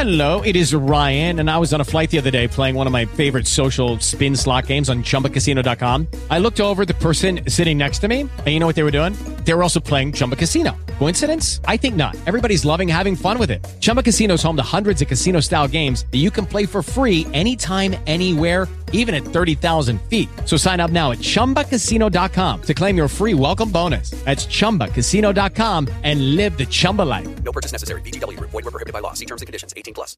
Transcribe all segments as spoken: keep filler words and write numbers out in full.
Hello, it is Ryan, and I was on a flight the other day playing one of my favorite social spin slot games on Chumba Casino dot com. I looked over at the person sitting next to me, and you know what they were doing? They were also playing Chumba Casino. Coincidence? I think not. Everybody's loving having fun with it. Chumba Casino is home to hundreds of casino-style games that you can play for free anytime, anywhere, even at thirty thousand feet. So sign up now at Chumba Casino dot com to claim your free welcome bonus. That's Chumba Casino dot com and live the Chumba life. No purchase necessary. V G W. Void where prohibited by law. See terms and conditions. eighteen plus.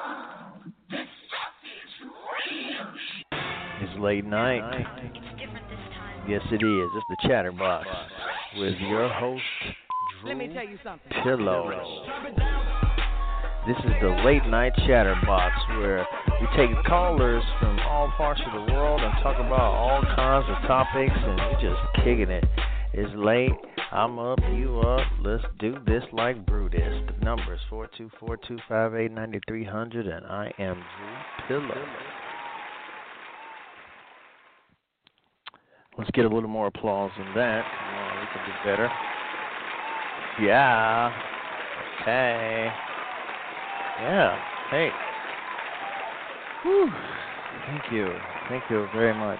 It's late night. Yes, it is. It's the Chatterbox with your host, Drew Let me tell you something. Pillow. This is the late night Chatterbox where we take callers from all parts of the world and talk about all kinds of topics, and we're just kicking it. It's late. I'm up, you up. Let's do this like Brutus. The number is four two four, two five eight, nine three zero zero, and I am Drew Pillow. Let's get a little more applause than that. Come on, we can do better. Yeah. Okay. Yeah. Hey. Whew. Thank you. Thank you very much.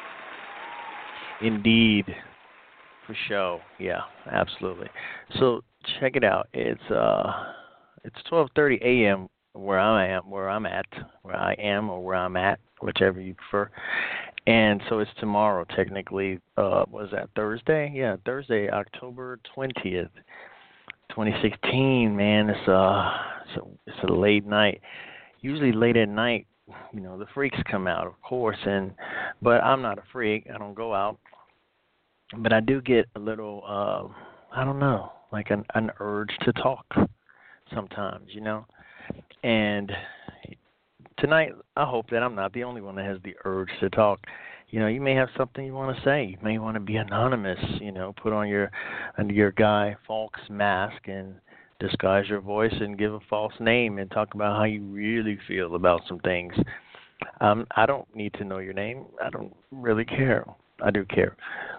Indeed. For sure. Yeah, absolutely. So check it out. It's uh it's twelve thirty a.m. where I am, where I'm at, where I am or where I'm at, whichever you prefer. And so it's tomorrow, technically. Uh, was that Thursday? Yeah, Thursday, October twentieth, twenty sixteen. Man, it's uh, it's a, it's a late night. Usually late at night, you know, the freaks come out, of course. And but I'm not a freak. I don't go out. But I do get a little, uh, I don't know, like an, an urge to talk sometimes, you know. And tonight, I hope that I'm not the only one that has the urge to talk. You know, you may have something you want to say. You may want to be anonymous, you know, put on your under your Guy Fawkes mask and disguise your voice and give a false name and talk about how you really feel about some things. Um, I don't need to know your name. I don't really care. I do care.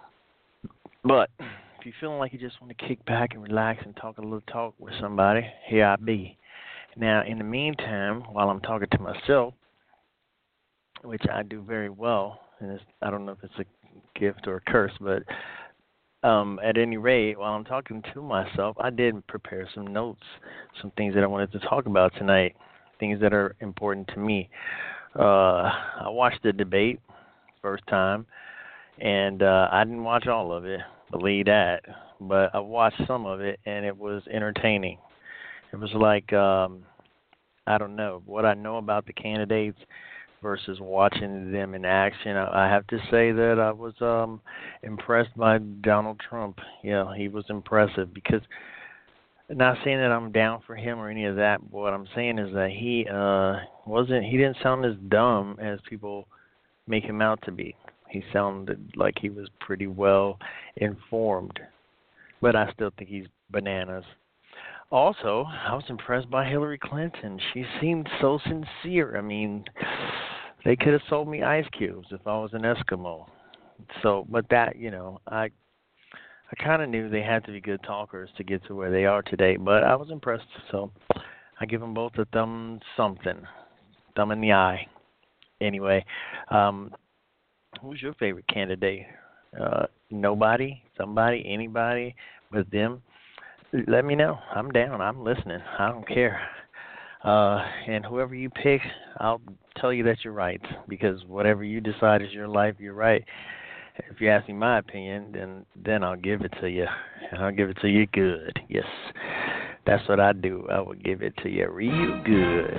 But if you're feeling like you just want to kick back and relax and talk a little talk with somebody, here I be. Now, in the meantime, while I'm talking to myself, which I do very well, and it's, I don't know if it's a gift or a curse, but um, at any rate, while I'm talking to myself, I did prepare some notes, some things that I wanted to talk about tonight, things that are important to me. Uh, I watched the debate first time, and uh, I didn't watch all of it, believe that, but I watched some of it, and it was entertaining. It was like, um, I don't know, what I know about the candidates versus watching them in action. I, I have to say that I was um, impressed by Donald Trump. Yeah, he was impressive because, not saying that I'm down for him or any of that, but what I'm saying is that he uh, wasn't, he didn't sound as dumb as people make him out to be. He sounded like he was pretty well informed, but I still think he's bananas. Also, I was impressed by Hillary Clinton. She seemed so sincere. I mean, they could have sold me ice cubes if I was an Eskimo. So, but that, you know, I I kind of knew they had to be good talkers to get to where they are today, but I was impressed. So I give them both a thumb something, thumb in the eye. Anyway, um, who's your favorite candidate? Uh, nobody, somebody, anybody, with them? Let me know. I'm down. I'm listening. I don't care. Uh, and whoever you pick, I'll tell you that you're right, because whatever you decide is your life, you're right. If you ask me my opinion, then then I'll give it to you. And I'll give it to you good. Yes, that's what I do. I will give it to you real good.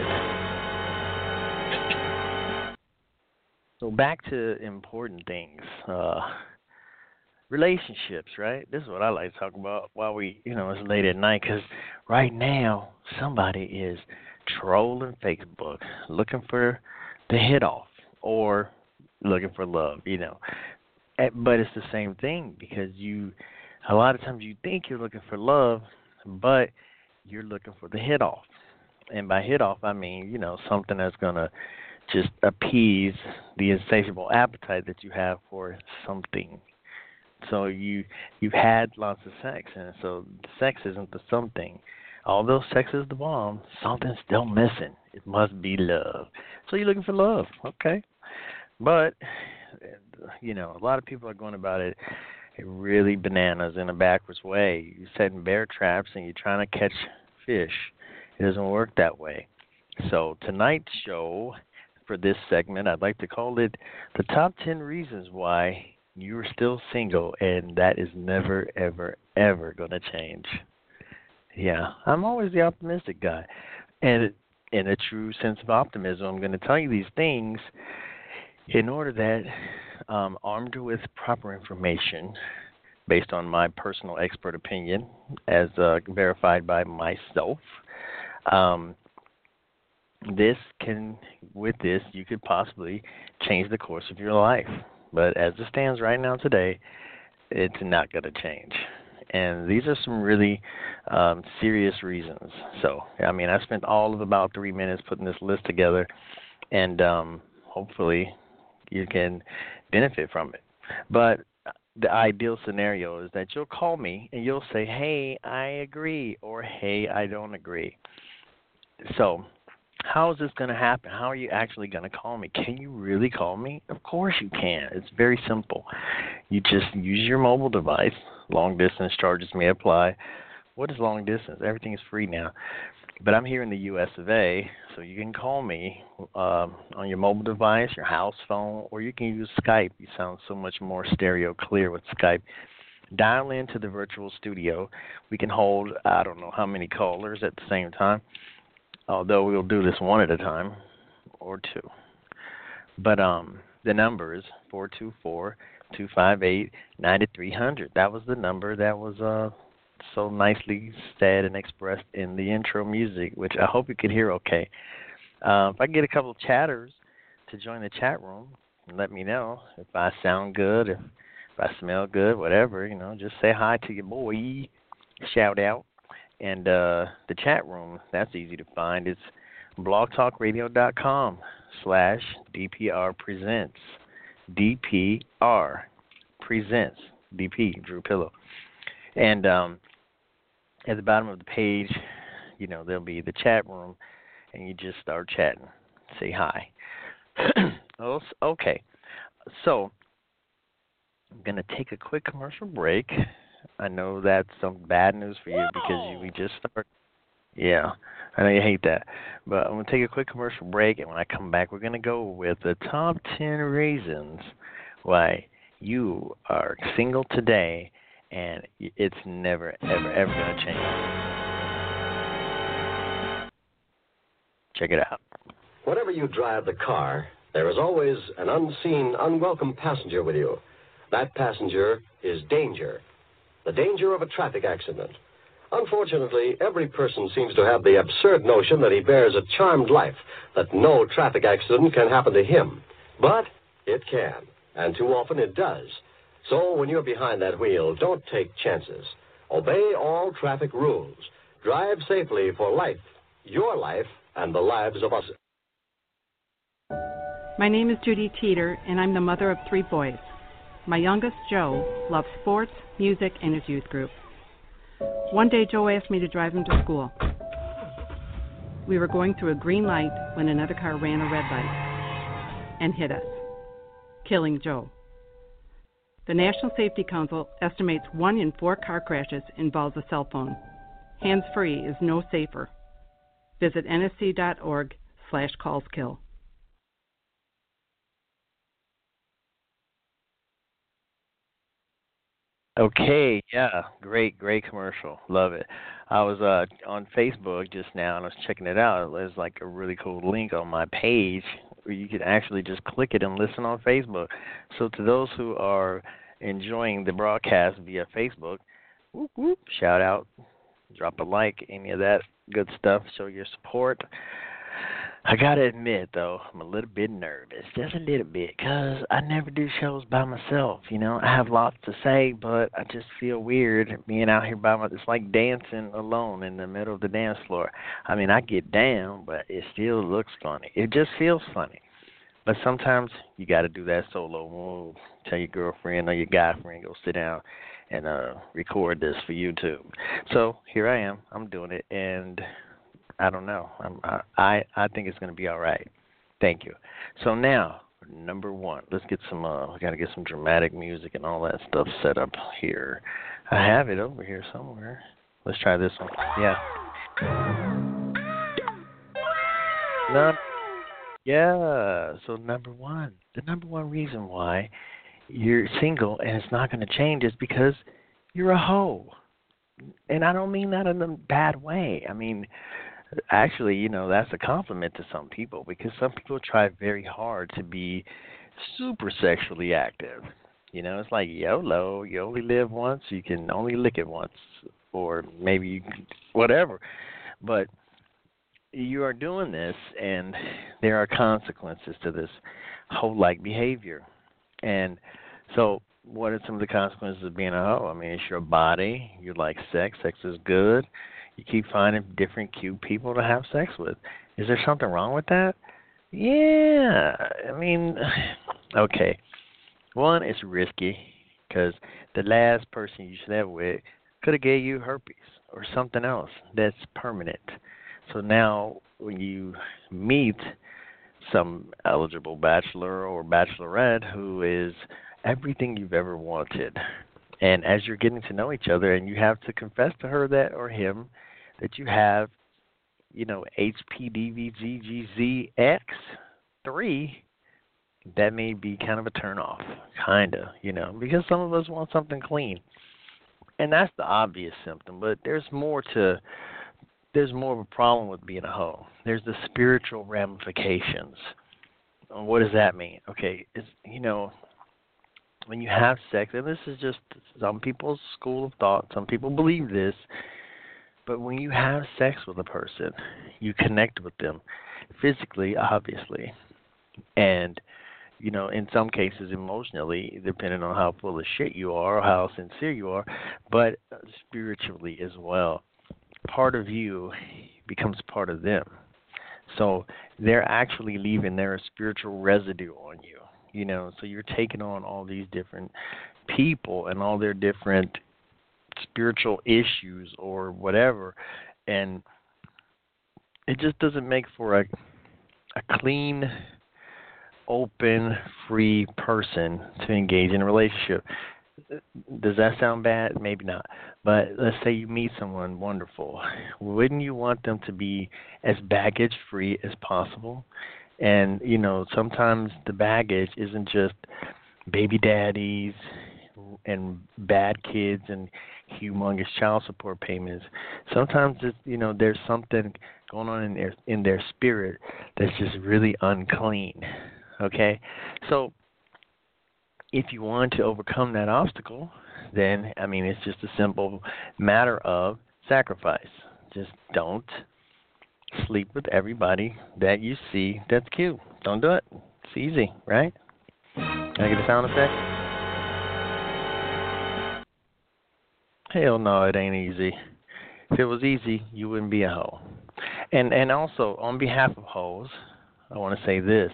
So back to important things. Uh, relationships, right? This is what I like to talk about while we, you know, it's late at night, because right now somebody is trolling Facebook, looking for the hit off or looking for love, you know. But it's the same thing, because you, a lot of times you think you're looking for love, but you're looking for the hit off. And by hit off, I mean, you know, something that's going to just appease the insatiable appetite that you have for something. So you, you've had lots of sex, and so sex isn't the something, although sex is the bomb, something's still missing. It must be love. So you're looking for love, okay? But, you know, a lot of people are going about it really bananas in a backwards way. You're setting bear traps and you're trying to catch fish. It doesn't work that way. So tonight's show, for this segment, I'd like to call it the top ten reasons why you're still single, and that is never, ever, ever going to change. Yeah, I'm always the optimistic guy. And in a true sense of optimism, I'm going to tell you these things in order that, um, armed with proper information, based on my personal expert opinion, as uh, verified by myself, um, this can, with this, you could possibly change the course of your life. But as it stands right now today, it's not going to change. And these are some really um, serious reasons. So, I mean, I spent all of about three minutes putting this list together, and um, hopefully you can benefit from it. But the ideal scenario is that you'll call me and you'll say, hey, I agree, or hey, I don't agree. So how is this going to happen? How are you actually going to call me? Can you really call me? Of course you can. It's very simple. You just use your mobile device. Long distance charges may apply. What is long distance? Everything is free now. But I'm here in the U S of A, so you can call me um, on your mobile device, your house phone, or you can use Skype. You sound so much more stereo clear with Skype. Dial into the virtual studio. We can hold, I don't know how many callers at the same time, although we'll do this one at a time or two. But um, the number is four two four, two five eight, nine three zero zero. That was the number that was uh, so nicely said and expressed in the intro music, which I hope you could hear okay. Uh, if I get a couple of chatters to join the chat room, let me know if I sound good, if, if I smell good, whatever, you know, just say hi to your boy, shout out. And uh, the chat room, that's easy to find. It's blogtalkradio.com slash DPR presents. D P R presents. D P, Drew Pillow. And um, at the bottom of the page, you know, there'll be the chat room, and you just start chatting. Say hi. Okay. So I'm going to take a quick commercial break. I know that's some bad news for you because you, we just started. Yeah, I know you hate that. But I'm going to take a quick commercial break, and when I come back, we're going to go with the top ten reasons why you are single today, and it's never, ever, ever going to change. Check it out. Whenever you drive the car, there is always an unseen, unwelcome passenger with you. That passenger is danger. The danger of a traffic accident. Unfortunately, every person seems to have the absurd notion that he bears a charmed life, that no traffic accident can happen to him. But it can, and too often it does. So when you're behind that wheel, don't take chances. Obey all traffic rules. Drive safely for life, your life, and the lives of us. My name is Judy Teeter, and I'm the mother of three boys. My youngest, Joe, loves sports, music, and his youth group. One day, Joe asked me to drive him to school. We were going through a green light when another car ran a red light and hit us, killing Joe. The National Safety Council estimates one in four car crashes involves a cell phone. Hands-free is no safer. Visit N S C dot org slash callskill. Okay, yeah, great, great commercial. Love it. I was uh, on Facebook just now, and I was checking it out. There's like a really cool link on my page where you can actually just click it and listen on Facebook. So to those who are enjoying the broadcast via Facebook, whoop, whoop, shout out, drop a like, any of that good stuff, show your support. I got to admit, though, I'm a little bit nervous, just a little bit, because I never do shows by myself, you know. I have lots to say, but I just feel weird being out here by myself. It's like dancing alone in the middle of the dance floor. I mean, I get down, but it still looks funny. It just feels funny. But sometimes you got to do that solo move. Tell your girlfriend or your guy friend, go sit down and uh, record this for YouTube. So here I am. I'm doing it, and I don't know. I'm, I I I think it's going to be all right. Thank you. So now, number one, let's get some. Uh, we got to get some dramatic music and all that stuff set up here. I have it over here somewhere. Let's try this one. Yeah. No. Yeah. So number one, the number one reason why you're single and it's not going to change is because you're a hoe. And I don't mean that in a bad way. I mean, actually, you know, that's a compliment to some people because some people try very hard to be super sexually active. You know, it's like YOLO. You only live once. You can only lick it once. Or maybe you can, whatever. But you are doing this, and there are consequences to this hoe-like behavior. And so what are some of the consequences of being a hoe? I mean, it's your body. You like sex. Sex is good. You keep finding different cute people to have sex with. Is there something wrong with that? Yeah. I mean, okay. One, it's risky because the last person you slept with could have gave you herpes or something else that's permanent. So now when you meet some eligible bachelor or bachelorette who is everything you've ever wanted, and as you're getting to know each other and you have to confess to her that or him that you have, you know, H P D V G G Z X three, that may be kind of a turnoff, kind of, you know, because some of us want something clean. And that's the obvious symptom, but there's more to, there's more of a problem with being a hoe. There's the spiritual ramifications. What does that mean? Okay, it's, you know, when you have sex, and this is just some people's school of thought, some people believe this, but when you have sex with a person, you connect with them physically, obviously, and, you know, in some cases emotionally, depending on how full of shit you are or how sincere you are, but spiritually as well. Part of you becomes part of them. So they're actually leaving their spiritual residue on you, you know, so you're taking on all these different people and all their different spiritual issues or whatever, and it just doesn't make for a a clean, open, free person to engage in a relationship. Does that sound bad? Maybe not. But let's say you meet someone wonderful. Wouldn't you want them to be as baggage-free as possible? And, you know, sometimes the baggage isn't just baby daddies and bad kids and humongous child support payments. Sometimes, it's, you know, there's something going on in their, in their spirit that's just really unclean. Okay, so if you want to overcome that obstacle, then, I mean, it's just a simple matter of sacrifice. Just don't sleep with everybody that you see that's cute. Don't do it. It's easy, right? Can I get a sound effect? Hell no, it ain't easy. If it was easy, you wouldn't be a hoe. And, and also, on behalf of hoes, I want to say this.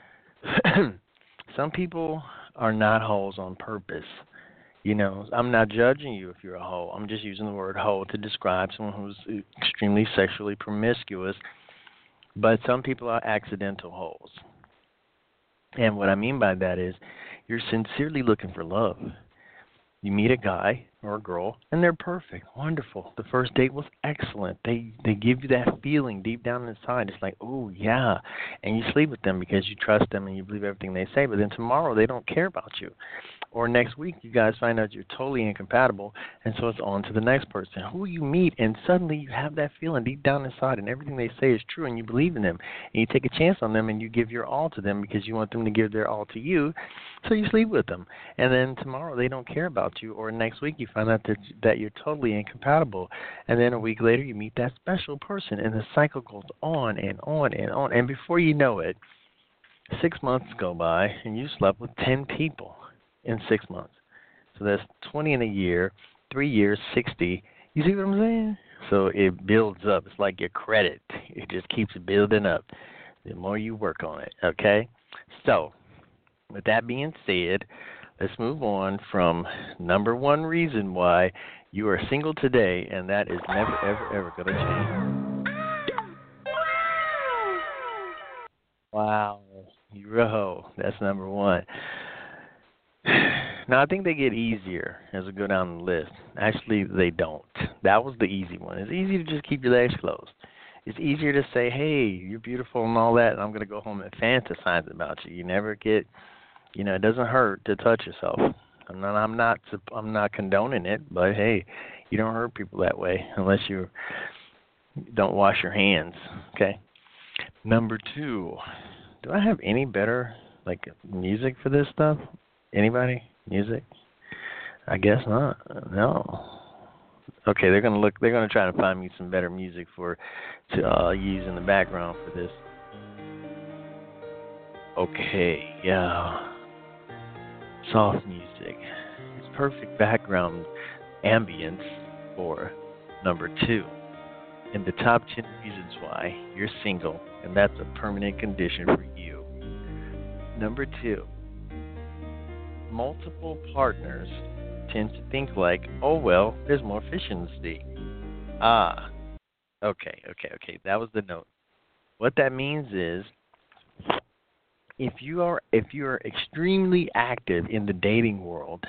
Some people are not hoes on purpose. You know, I'm not judging you if you're a hoe. I'm just using the word hoe to describe someone who's extremely sexually promiscuous. But some people are accidental hoes. And what I mean by that is you're sincerely looking for love. You meet a guy or a girl, and they're perfect, wonderful. The first date was excellent. They they give you that feeling deep down inside. It's like, oh, yeah. And you sleep with them because you trust them and you believe everything they say. But then tomorrow they don't care about you. Or next week you guys find out you're totally incompatible, and so it's on to the next person who you meet, and suddenly you have that feeling deep down inside, and everything they say is true, and you believe in them. And you take a chance on them, and you give your all to them because you want them to give their all to you, so you sleep with them. And then tomorrow they don't care about you, or next week you find out that, that you're totally incompatible. And then a week later you meet that special person, and the cycle goes on and on and on. And before you know it, six months go by, and you slept with ten people in six months. So that's twenty in a year, three years, sixty. You see what I'm saying? So it builds up. It's like your credit. It just keeps building up the more you work on it, okay? So with that being said, let's move on from number one reason why you are single today, and that is never, ever, ever going to change. Wow. You're a hoe. That's number one. Now, I think they get easier as we go down the list. Actually, they don't. That was the easy one. It's easy to just keep your legs closed. It's easier to say, hey, you're beautiful and all that, and I'm going to go home and fantasize about you. You never get, you know, it doesn't hurt to touch yourself. I'm not, I'm not, I'm not condoning it, but hey, you don't hurt people that way unless you don't wash your hands, okay? Number two, do I have any better, like, music for this stuff? Anybody? Music? I guess not. No. Okay, they're gonna look. They're gonna try to find me some better music for to uh, use in the background for this. Okay, yeah. Soft music. It's perfect background ambience for number two. And the top ten reasons why you're single, and that's a permanent condition for you. Number two. Multiple partners tend to think like, oh, well, there's more fish in the sea. Ah, okay, okay, okay. That was the note. What that means is, if you are if you are extremely active in the dating world,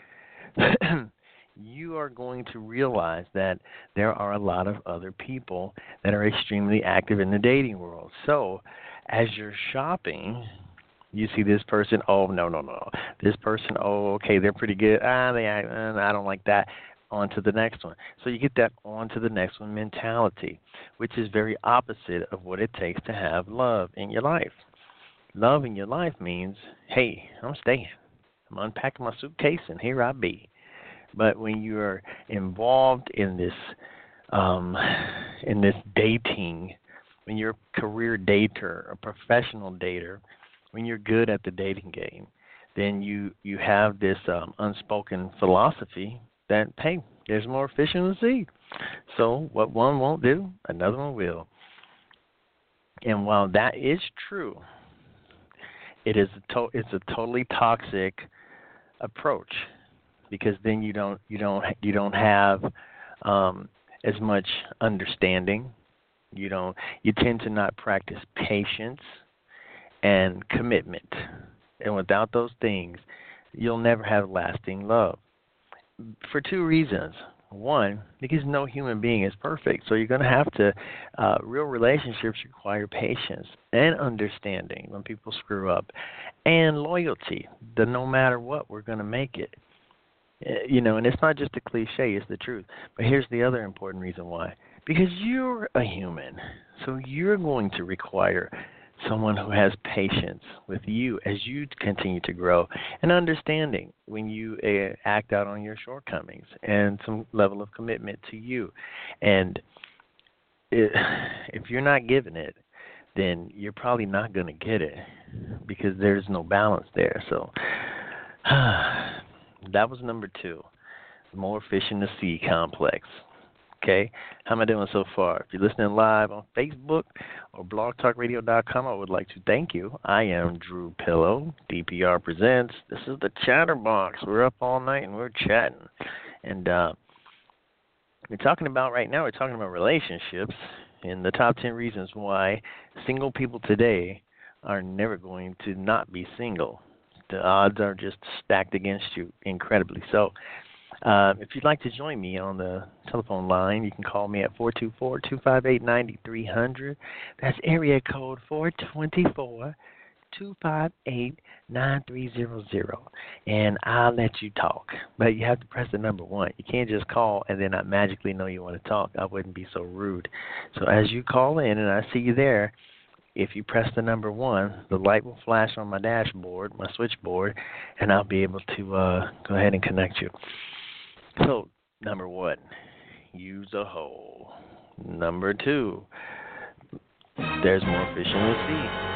you are going to realize that there are a lot of other people that are extremely active in the dating world. So, as you're shopping, you see this person, oh, no, no, no. This person, oh, okay, they're pretty good. Ah, they, uh, I don't like that. On to the next one. So you get that on to the next one mentality, which is very opposite of what it takes to have love in your life. Love in your life means, hey, I'm staying. I'm unpacking my suitcase, and here I be. But when you're involved in this, um, in this dating, when you're a career dater, a professional dater, when you're good at the dating game, then you, you have this um, unspoken philosophy that, hey, there's more fish in the sea. So what one won't do, another one will. And while that is true, it is a to- it's a totally toxic approach, because then you don't you don't you don't have um, as much understanding. You don't you tend to not practice patience and commitment. And without those things, you'll never have lasting love. For two reasons. One, because no human being is perfect. So you're going to have to, uh, real relationships require patience and understanding when people screw up, and loyalty. The no matter what, we're going to make it. You know, and it's not just a cliche, it's the truth. But here's the other important reason why. Because you're a human. So you're going to require someone who has patience with you as you continue to grow, and understanding when you uh, act out on your shortcomings, and some level of commitment to you. And it, if you're not giving it, then you're probably not going to get it, because there's no balance there. So that was number two, more fish in the sea complex. Okay, how am I doing so far? If you're listening live on Facebook or blog talk radio dot com, I would like to thank you. I am Drew Pillow. D P R presents. This is the Chatterbox. We're up all night and we're chatting. And uh, we're talking about right now, we're talking about relationships and the top ten reasons why single people today are never going to not be single. The odds are just stacked against you incredibly so. Uh, if you'd like to join me on the telephone line, you can call me at four two four, two five eight, nine three zero zero. That's area code four two four, two five eight, nine three zero zero. And I'll let you talk. But you have to press the number one. You can't just call and then I magically know you want to talk. I wouldn't be so rude. So as you call in and I see you there, if you press the number one, the light will flash on my dashboard, my switchboard, and I'll be able to uh, go ahead and connect you. So, number one, use a hoe. Number two, there's more fish in the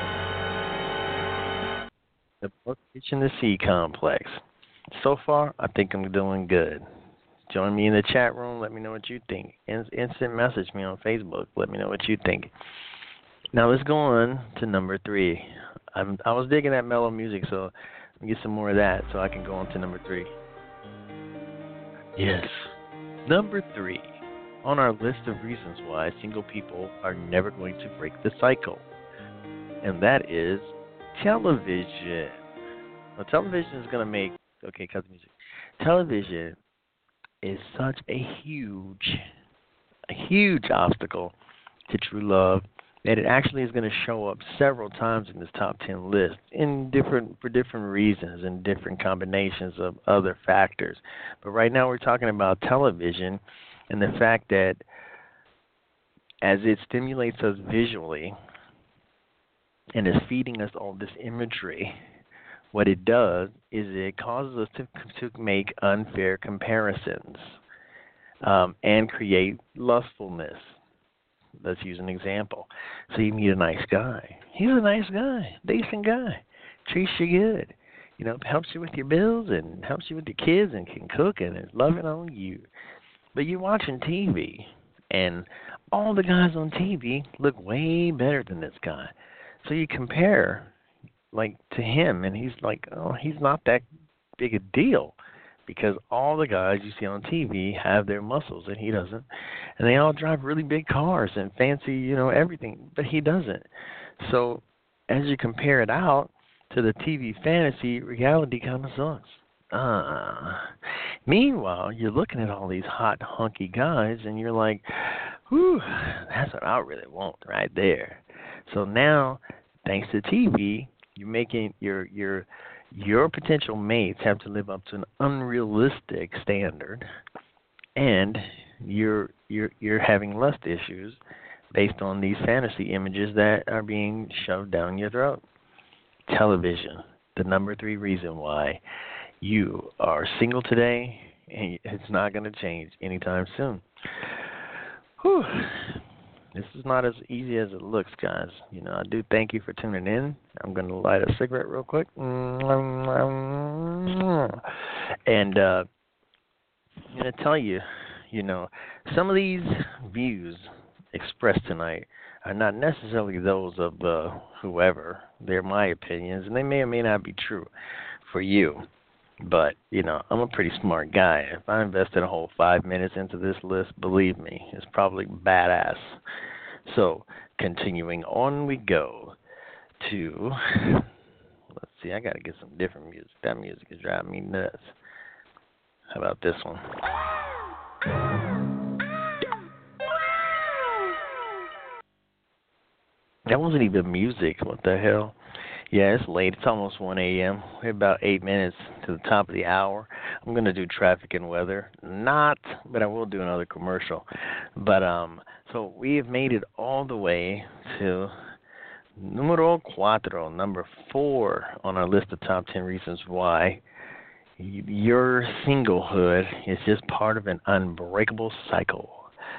sea. The more fish in the sea complex. So far, I think I'm doing good. Join me in the chat room. Let me know what you think. Instant message me on Facebook. Let me know what you think. Now, let's go on to number three. I'm, I was digging that mellow music, so Let me get some more of that so I can go on to number three. Yes. Number three on our list of reasons why single people are never going to break the cycle. And that is television. Now, television is going to make... Okay, cut the music. Television is such a huge, a huge obstacle to true love that it actually is going to show up several times in this top ten list in different for different reasons and different combinations of other factors. But right now we're talking about television and the fact that as it stimulates us visually and is feeding us all this imagery, what it does is it causes us to to make unfair comparisons um, and create lustfulness. Let's use an example. So you meet a nice guy. He's a nice guy, decent guy, treats you good, you know, helps you with your bills and helps you with your kids and can cook and is loving on you. But you're watching T V, and all the guys on T V look way better than this guy. So you compare, like, to him, and he's like, oh, he's not that big a deal. Because all the guys you see on T V have their muscles, and he doesn't. And they all drive really big cars and fancy, you know, everything, but he doesn't. So as you compare it out to the T V fantasy, reality kind of sucks. Uh, meanwhile, you're looking at all these hot, hunky guys, and you're like, whew, that's what I really want right there. So now, thanks to T V, you're making your your your potential mates have to live up to an unrealistic standard, and you're you're you're having lust issues based on these fantasy images that are being shoved down your throat. Television, the number three reason why you are single today, and it's not going to change anytime soon. Whew. This is not as easy as it looks, guys. You know, I do thank you for tuning in. I'm going to light a cigarette real quick. And uh, I'm going to tell you, you know, some of these views expressed tonight are not necessarily those of uh, whoever. They're my opinions, and they may or may not be true for you. But, you know, I'm a pretty smart guy. If I invested a whole five minutes into this list, believe me, it's probably badass. So, continuing on we go to, let's see, I got to get some different music. That music is driving me nuts. How about this one? That wasn't even music. What the hell? Yeah, it's late. It's almost one a.m. We're about eight minutes to the top of the hour. I'm going to do traffic and weather. Not, but I will do another commercial. But, um, so we have made it all the way to numero cuatro, number four on our list of top ten reasons why your singlehood is just part of an unbreakable cycle.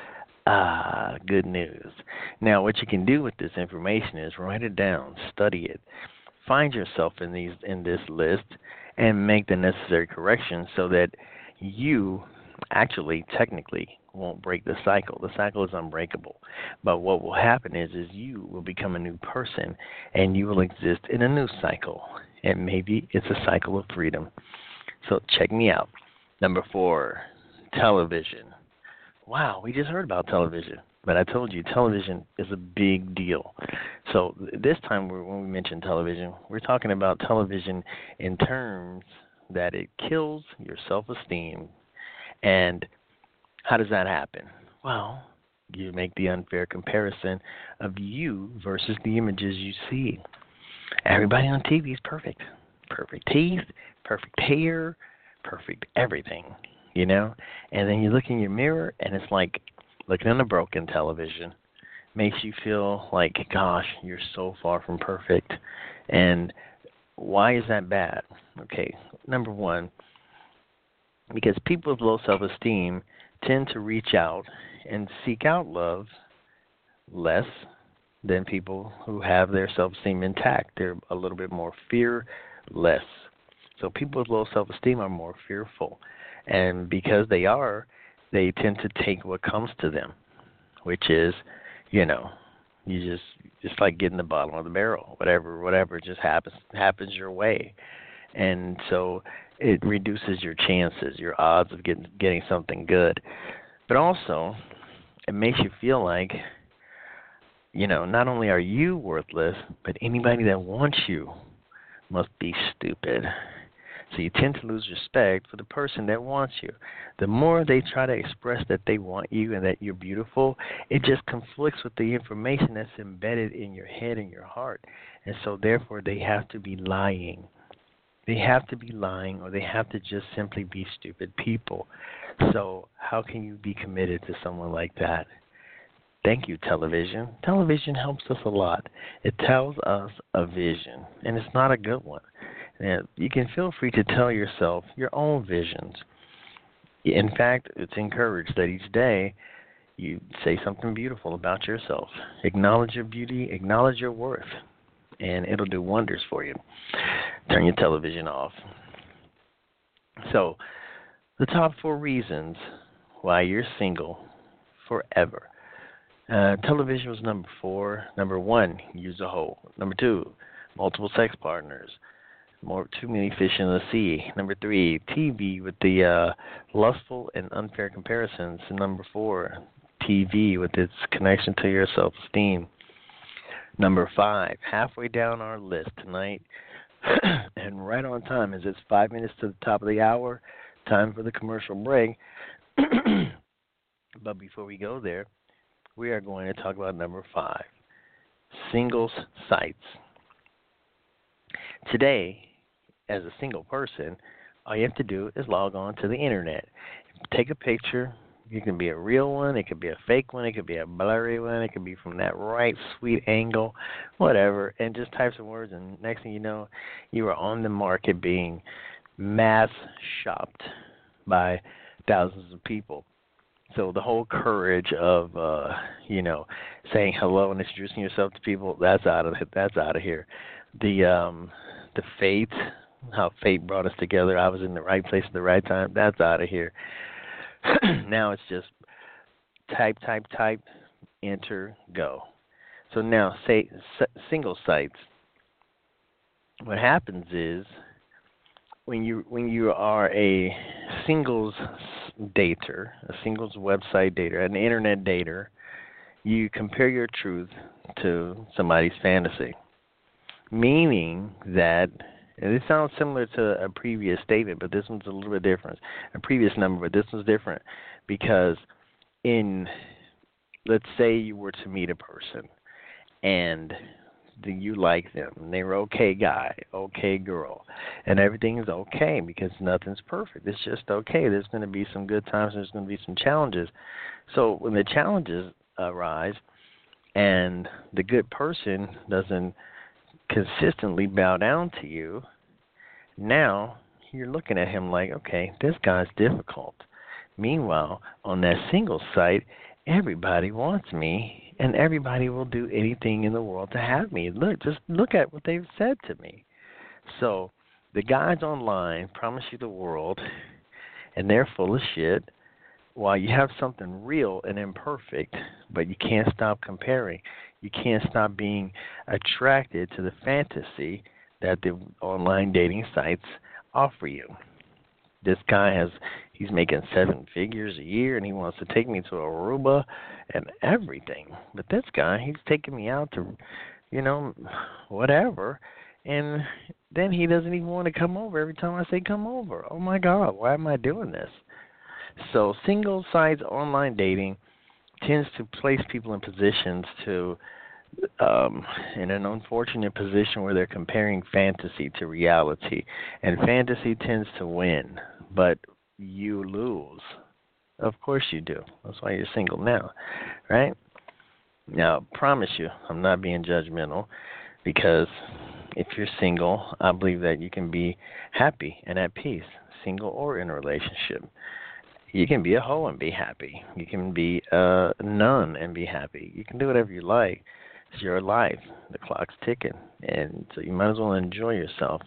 Ah, good news. Now, what you can do with this information is write it down, study it. Find yourself in these in this list and make the necessary corrections so that you actually technically won't break the cycle. The cycle is unbreakable. But what will happen is is you will become a new person and you will exist in a new cycle. And maybe it's a cycle of freedom. So check me out. Number four, television. Wow, we just heard about television. But I told you, television is a big deal. So this time when we mention television, we're talking about television in terms that it kills your self-esteem. And how does that happen? Well, you make the unfair comparison of you versus the images you see. Everybody on T V is perfect. Perfect teeth, perfect hair, perfect everything, you know? And then you look in your mirror, and it's like, looking at a broken television makes you feel like, gosh, you're so far from perfect. And why is that bad? Okay, number one, because people with low self-esteem tend to reach out and seek out love less than people who have their self-esteem intact. They're a little bit more fearless. So people with low self-esteem are more fearful. And because they are, they tend to take what comes to them, which is, you know, you just just like getting the bottom of the barrel, whatever, whatever just happens happens your way, And so it reduces your chances, your odds of getting getting something good. But also, it makes you feel like, you know, not only are you worthless, but anybody that wants you must be stupid. So you tend to lose respect for the person that wants you. The more they try to express that they want you and that you're beautiful, it just conflicts with the information that's embedded in your head and your heart. And so therefore they have to be lying. They have to be lying, or they have to just simply be stupid people. So how can you be committed to someone like that? Thank you, television. Television helps us a lot. It tells us a vision, and it's not a good one. And you can feel free to tell yourself your own visions. In fact, it's encouraged that each day you say something beautiful about yourself. Acknowledge your beauty, acknowledge your worth, and it'll do wonders for you. Turn your television off. So, the top four reasons why you're single forever. Uh, television was number four. Number one, use a hoe. Number two, multiple sex partners. More too many fish in the sea. Number three, T V with the uh, lustful and unfair comparisons. And number four, T V with its connection to your self-esteem. Number five, halfway down our list tonight, and right on time, as it's five minutes to the top of the hour, time for the commercial break. But before we go there, we are going to talk about number five, singles sites. Today, as a single person, all you have to do is log on to the internet. Take a picture. It can be a real one. It could be a fake one. It could be a blurry one. It could be from that right sweet angle, whatever, and just type some words, and next thing you know, you are on the market being mass shopped by thousands of people. So the whole courage of, uh, you know, saying hello and introducing yourself to people, that's out of that's out of here. The um, the fate, how fate brought us together. I was in the right place at the right time. That's out of here. Now it's just type, type, type, enter, go. So now, say single sites. What happens is when you when you are a singles dater, a singles website dater, an internet dater, you compare your truth to somebody's fantasy. Meaning that, and it sounds similar to a previous statement, but this one's a little bit different. A previous number, but this one's different because in, let's say you were to meet a person and you like them, and they were okay guy, okay girl, and everything is okay because nothing's perfect. It's just okay. There's going to be some good times, there's going to be some challenges. So when the challenges arise and the good person doesn't consistently bow down to you, now you're looking at him like, okay, this guy's difficult. Meanwhile, on that single site, everybody wants me, and everybody will do anything in the world to have me. Look, just look at what they've said to me. So the guys online promise you the world, and they're full of shit, while you have something real and imperfect, but you can't stop comparing. You can't stop being attracted to the fantasy that the online dating sites offer you. This guy has, he's making seven figures a year, and he wants to take me to Aruba and everything. But this guy, he's taking me out to, you know, whatever, and then he doesn't even want to come over every time I say come over. Oh, my God, why am I doing this? So single sites, online dating, tends to place people in positions to, um, in an unfortunate position where they're comparing fantasy to reality. And fantasy tends to win, but you lose. Of course you do. That's why you're single now, right? Now, I promise you, I'm not being judgmental, because if you're single, I believe that you can be happy and at peace, single or in a relationship. You can be a hoe and be happy. You can be a nun and be happy. You can do whatever you like. It's your life. The clock's ticking, and so you might as well enjoy yourself.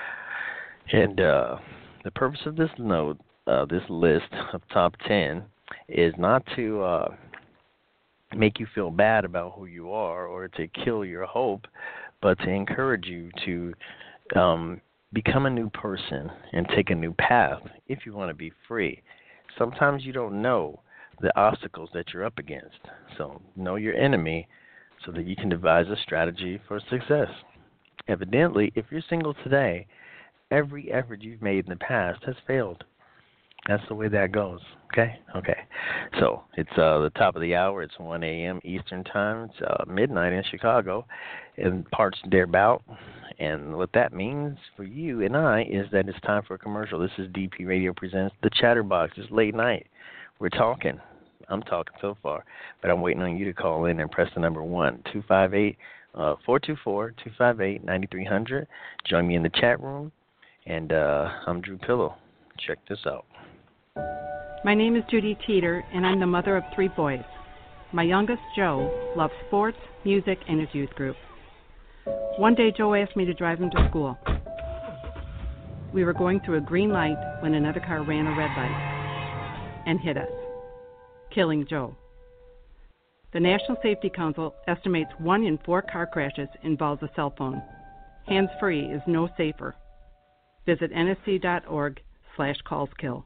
And uh, the purpose of this note, uh, this list of top ten, is not to uh, make you feel bad about who you are or to kill your hope, but to encourage you to um, become a new person and take a new path if you want to be free. Sometimes you don't know the obstacles that you're up against. So know your enemy so that you can devise a strategy for success. Evidently, if you're single today, every effort you've made in the past has failed. That's the way that goes. Okay? Okay. So it's uh, the top of the hour. It's one a.m. Eastern Time. It's uh, midnight in Chicago and parts thereabout. And what that means for you and I is that it's time for a commercial. This is D P Radio Presents The Chatterbox. It's late night. We're talking. I'm talking so far. But I'm waiting on you to call in and press the number one, two five eight, four two four, two five eight, nine three hundred. Join me in the chat room. And uh, I'm Drew Pillow. Check this out. My name is Judy Teeter, and I'm the mother of three boys. My youngest, Joe, loves sports, music, and his youth group. One day, Joe asked me to drive him to school. We were going through a green light when another car ran a red light and hit us, killing Joe. The National Safety Council estimates one in four car crashes involves a cell phone. Hands-free is no safer. Visit N S C dot org slash calls kill.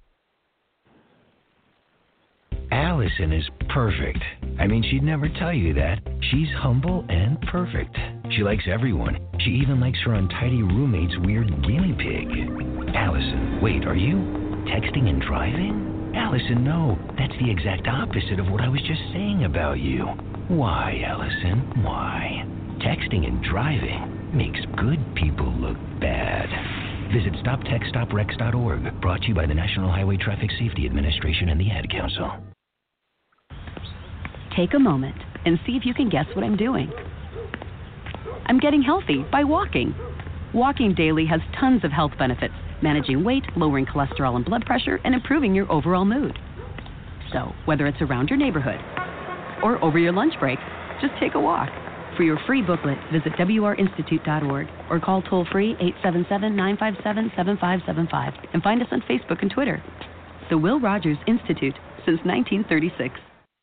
Allison is perfect. I mean, she'd never tell you that. She's humble and perfect. She likes everyone. She even likes her untidy roommate's weird guinea pig. Allison, wait, are you texting and driving? Allison, no. That's the exact opposite of what I was just saying about you. Why, Allison? Why? Texting and driving makes good people look bad. Visit stop text stop rex dot org, brought to you by the National Highway Traffic Safety Administration and the Ad Council. Take a moment and see if you can guess what I'm doing. I'm getting healthy by walking. Walking daily has tons of health benefits, managing weight, lowering cholesterol and blood pressure, and improving your overall mood. So, whether it's around your neighborhood or over your lunch break, just take a walk. For your free booklet, visit W R institute dot org or call toll-free eight seven seven, nine five seven, seven five seven five and find us on Facebook and Twitter. The Will Rogers Institute, since nineteen thirty-six.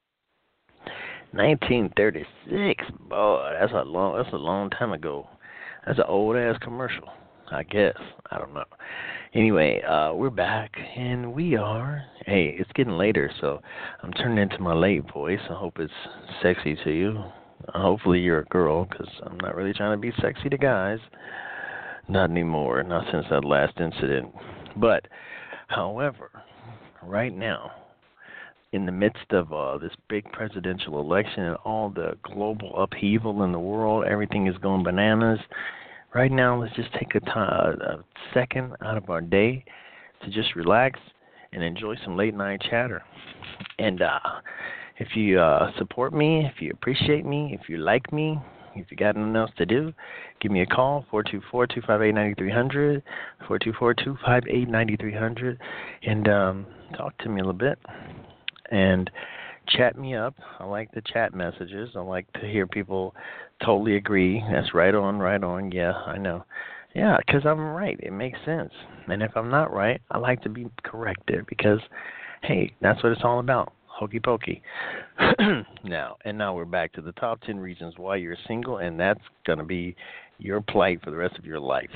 nineteen thirty-six, boy, that's a long, that's a long time ago. That's an old ass commercial, I guess. I don't know. Anyway, uh, we're back, and we are. Hey, it's getting later, so I'm turning into my late voice. I hope it's sexy to you. Hopefully you're a girl, because I'm not really trying to be sexy to guys. Not anymore, not since that last incident. But, however, right now, in the midst of uh, this big presidential election and all the global upheaval in the world, everything is going bananas. Right now, let's just take a, time, a second out of our day to just relax and enjoy some late-night chatter. And uh, if you uh, support me, if you appreciate me, if you like me, if you got nothing else to do, give me a call, four two four, two five eight, nine three hundred, four two four, two five eight, nine three hundred, and um, talk to me a little bit. And chat me up. I like the chat messages. I like to hear people totally agree. That's right on, right on. Yeah, I know. Yeah, because I'm right. It makes sense. And if I'm not right, I like to be corrected because, hey, that's what it's all about. Hokey pokey. now, and now we're back to the top ten reasons why you're single, and that's going to be your plight for the rest of your life.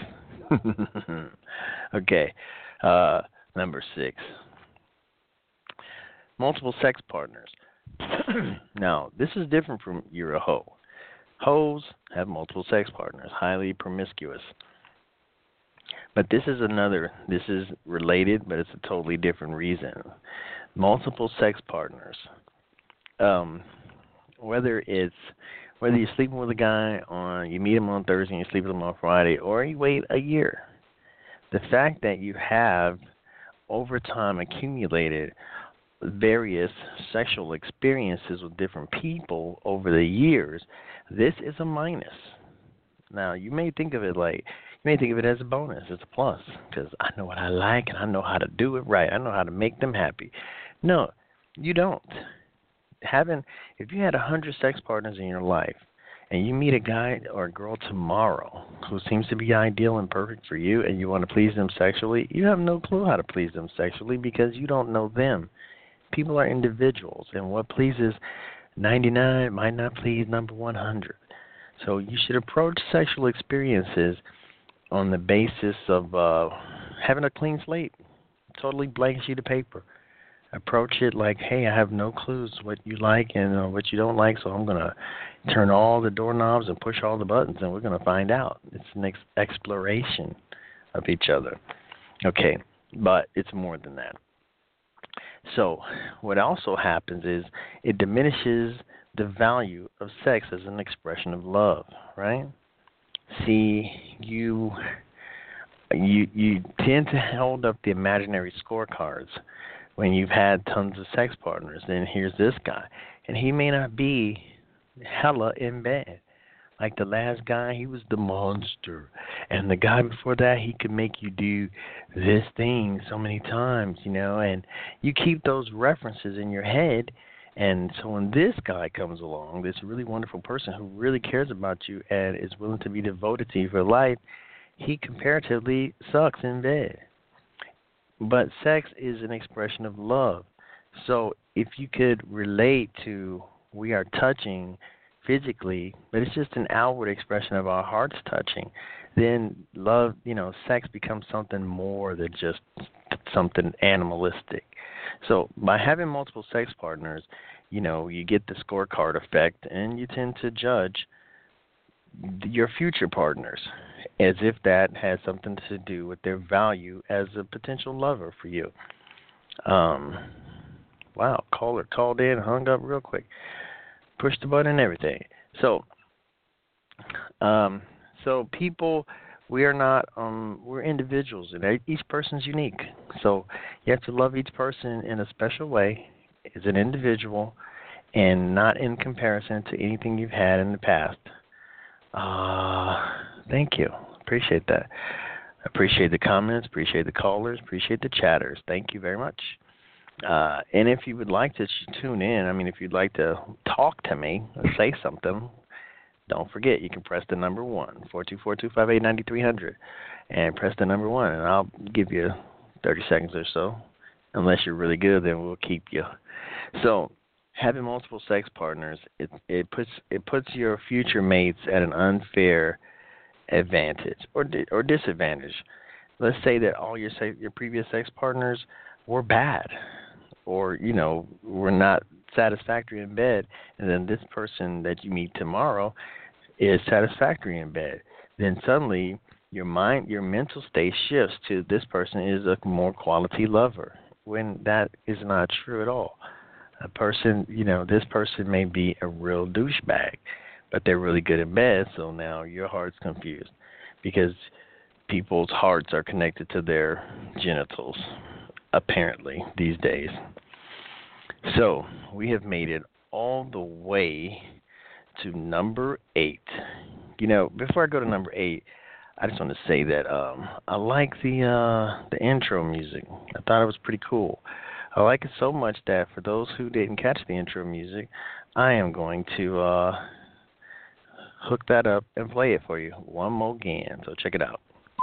okay, uh, number six. Multiple sex partners. Now, this is different from you're a hoe. Hoes have multiple sex partners, highly promiscuous. But this is another, this is related, but it's a totally different reason. Multiple sex partners. Um, whether it's, whether you're sleeping with a guy on, you meet him on Thursday and you sleep with him on Friday, or you wait a year. The fact that you have, over time, accumulated various sexual experiences with different people over the years, this is a minus. Now, you may think of it like, you may think of it as a bonus, it's a plus, because I know what I like and I know how to do it right. I know how to make them happy. No, you don't. Having, if you had a hundred sex partners in your life, and you meet a guy or a girl tomorrow who seems to be ideal and perfect for you, and you want to please them sexually, you have no clue how to please them sexually because you don't know them. People are individuals, and what pleases ninety-nine might not please number one hundred. So you should approach sexual experiences on the basis of uh, having a clean slate, totally blank sheet of paper. Approach it like, hey, I have no clues what you like and uh, what you don't like, so I'm going to turn all the doorknobs and push all the buttons, and we're going to find out. It's an ex- exploration of each other. Okay, but it's more than that. So what also happens is it diminishes the value of sex as an expression of love, right? See, you you you tend to hold up the imaginary scorecards when you've had tons of sex partners. Then here's this guy, and he may not be hella in bed. Like the last guy, he was the monster. And the guy before that, he could make you do this thing so many times, you know. And you keep those references in your head. And so when this guy comes along, this really wonderful person who really cares about you and is willing to be devoted to you for life, he comparatively sucks in bed. But sex is an expression of love. So if you could relate to we are touching physically, but it's just an outward expression of our hearts touching, then love, you know, sex becomes something more than just something animalistic. So by having multiple sex partners, you know, you get the scorecard effect, and you tend to judge your future partners as if that has something to do with their value as a potential lover for you. Um, wow, caller called in, hung up real quick. Push the button and everything. So, um, so people, we are not, um, we're individuals, and each person's unique. So you have to love each person in a special way as an individual, and not in comparison to anything you've had in the past. Uh, thank you. Appreciate that. Appreciate the comments. Appreciate the callers. Appreciate the chatters. Thank you very much. Uh, and if you would like to tune in, I mean, if you'd like to talk to me or say something, don't forget, you can press the number one, four two four, two five eight, nine three zero zero, and press the number one, and I'll give you thirty seconds or so. Unless you're really good, then we'll keep you. So having multiple sex partners, it, it puts it puts your future mates at an unfair advantage or or disadvantage. Let's say that all your your previous sex partners were bad, or, you know, were not satisfactory in bed, and then this person that you meet tomorrow is satisfactory in bed. Then suddenly your mind, your mental state shifts to this person is a more quality lover, when that is not true at all. A person, you know, this person may be a real douchebag, but they're really good in bed, so now your heart's confused because people's hearts are connected to their genitals, apparently, these days. So we have made it all the way to number eight. You know, before I go to number eight, I just want to say that um, I like the uh, the intro music. I thought it was pretty cool. I like it so much that for those who didn't catch the intro music, I am going to uh, hook that up and play it for you one more again. So check it out.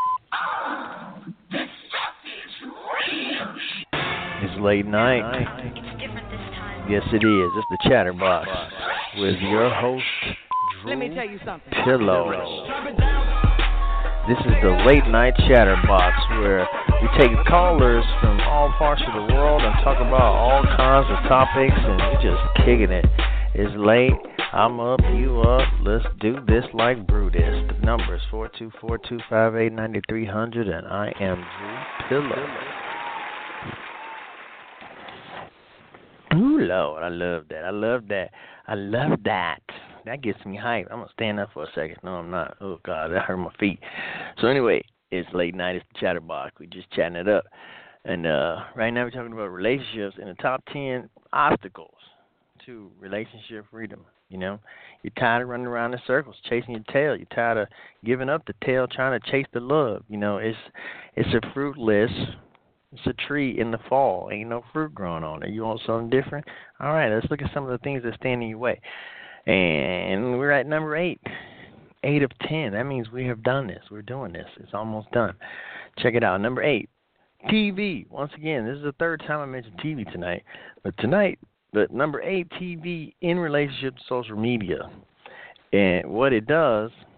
It's late night. It's different this time. Yes, it is. It's the Chatterbox with your host, Drew Let me tell you something. Pillow. This is the late night Chatterbox, where we take callers from all parts of the world and talk about all kinds of topics, and we're just kicking it. It's late. I'm up, you up. Let's do this like Brutus. The number is four two four, two five eight, nine three zero zero, and I am Drew Pillow. Ooh, Lord, I love that. I love that. I love that. That gets me hyped. I'm going to stand up for a second. No, I'm not. Oh, God, that hurt my feet. So anyway, it's late night. It's the Chatterbox. We're just chatting it up. And uh, right now we're talking about relationships and the top ten obstacles to relationship freedom. You know, you're tired of running around in circles, chasing your tail. You're tired of giving up the tail, trying to chase the love. You know, it's it's a fruitless, it's a tree in the fall. Ain't no fruit growing on it. You want something different? All right, let's look at some of the things that stand in your way. And we're at number eight. Eight of ten. That means we have done this. We're doing this. It's almost done. Check it out. Number eight, T V. Once again, this is the third time I mentioned T V tonight. But tonight, but number eight, T V in relationship to social media. And what it does,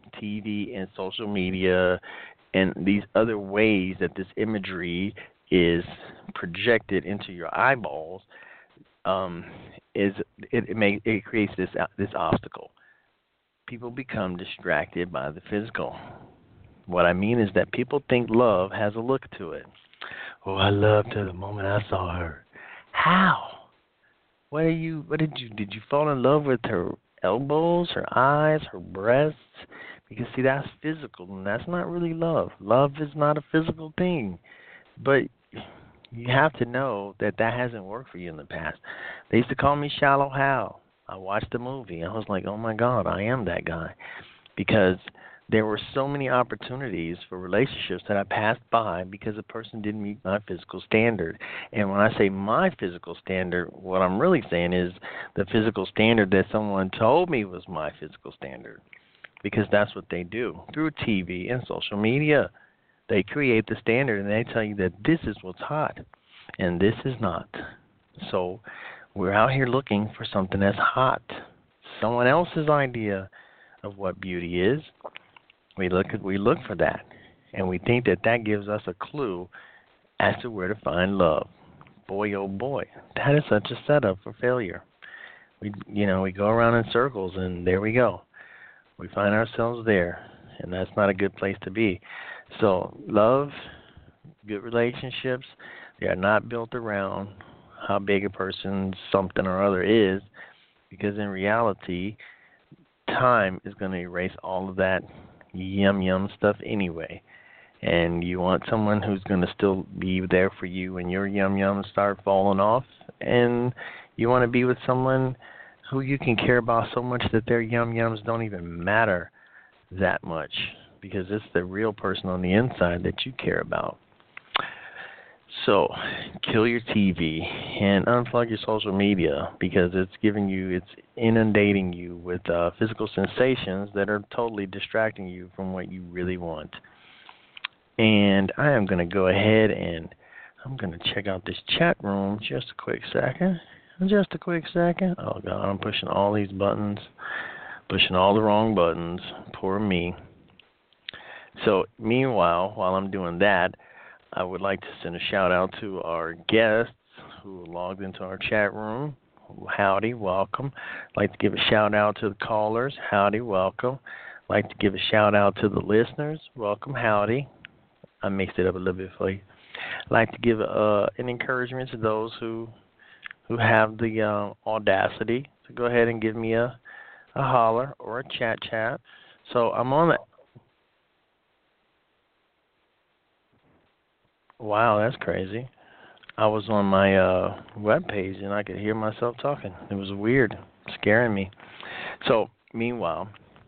T V and social media and these other ways that this imagery is projected into your eyeballs, um, is it, it may it creates this this obstacle. People become distracted by the physical. What I mean is that people think love has a look to it. Oh, I loved her the moment I saw her. How? What are you? What did you? Did you fall in love with her elbows, her eyes, her breasts? Because see, that's physical, and that's not really love. Love is not a physical thing. But you have to know that that hasn't worked for you in the past. They used to call me Shallow Hal. I watched the movie. I was like, oh, my God, I am that guy. Because there were so many opportunities for relationships that I passed by because a person didn't meet my physical standard. And when I say my physical standard, what I'm really saying is the physical standard that someone told me was my physical standard. Because that's what they do through T V and social media. They create the standard, and they tell you that this is what's hot, and this is not. So we're out here looking for something that's hot, someone else's idea of what beauty is. We look at, we look for that, and we think that that gives us a clue as to where to find love. Boy, oh boy, that is such a setup for failure. We, you know, we go around in circles, and there we go. We find ourselves there, and that's not a good place to be. So love, good relationships, they are not built around how big a person's something or other is, because in reality, time is going to erase all of that yum yum stuff anyway. And you want someone who's going to still be there for you when your yum yums start falling off, and you want to be with someone who you can care about so much that their yum yums don't even matter that much, because it's the real person on the inside that you care about. So, kill your T V and unplug your social media, because it's giving you, it's inundating you with uh, physical sensations that are totally distracting you from what you really want. And I am going to go ahead and I'm going to check out this chat room just a quick second. Just a quick second. Oh, God, I'm pushing all these buttons, pushing all the wrong buttons. Poor me. So, meanwhile, while I'm doing that, I would like to send a shout-out to our guests who logged into our chat room. Howdy, welcome. I'd like to give a shout-out to the callers. Howdy, welcome. I'd like to give a shout-out to the listeners. Welcome, howdy. I mixed it up a little bit for you. I'd like to give uh, an encouragement to those who who have the uh, audacity to go ahead and give me a, a holler or a chat chat. So I'm on that. Wow, that's crazy. I was on my uh, web page and I could hear myself talking. It was weird, scaring me. So meanwhile,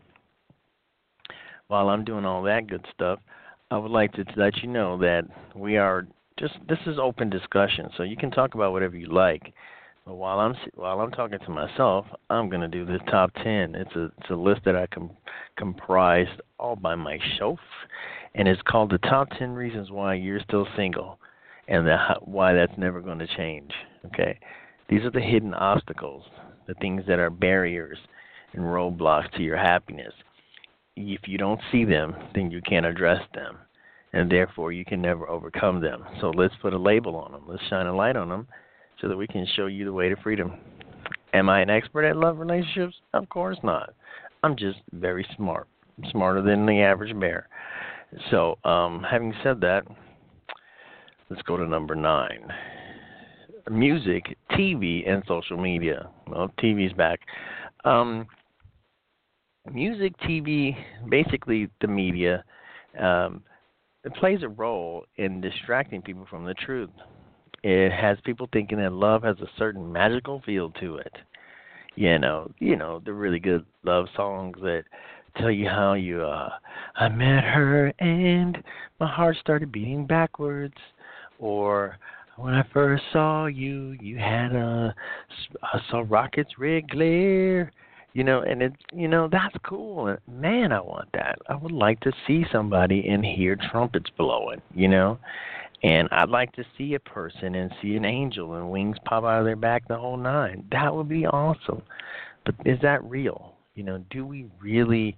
while I'm doing all that good stuff, I would like to let you know that we are just, this is open discussion, so you can talk about whatever you like. But while I'm while I'm talking to myself, I'm gonna do this top ten. It's a it's a list that I com- comprised all by myself, and it's called the top ten reasons why you're still single, and the, why that's never going to change. Okay, these are the hidden obstacles, the things that are barriers and roadblocks to your happiness. If you don't see them, then you can't address them, and therefore you can never overcome them. So let's put a label on them. Let's shine a light on them, so that we can show you the way to freedom. Am I an expert at love relationships? Of course not. I'm just very smart, smarter than the average bear. So, um, having said that, let's go to number nine. Music, T V, and social media. Well, T V's back. Um, music, T V, basically the media, um, it plays a role in distracting people from the truth. It has people thinking that love has a certain magical feel to it. You know, you know, the really good love songs that tell you how you, uh, I met her and my heart started beating backwards. Or when I first saw you, you had a, I saw rockets red glare. You know, and it, you know, that's cool. Man, I want that. I would like to see somebody and hear trumpets blowing, you know. And I'd like to see a person and see an angel and wings pop out of their back, the whole nine. That would be awesome. But is that real? You know, do we really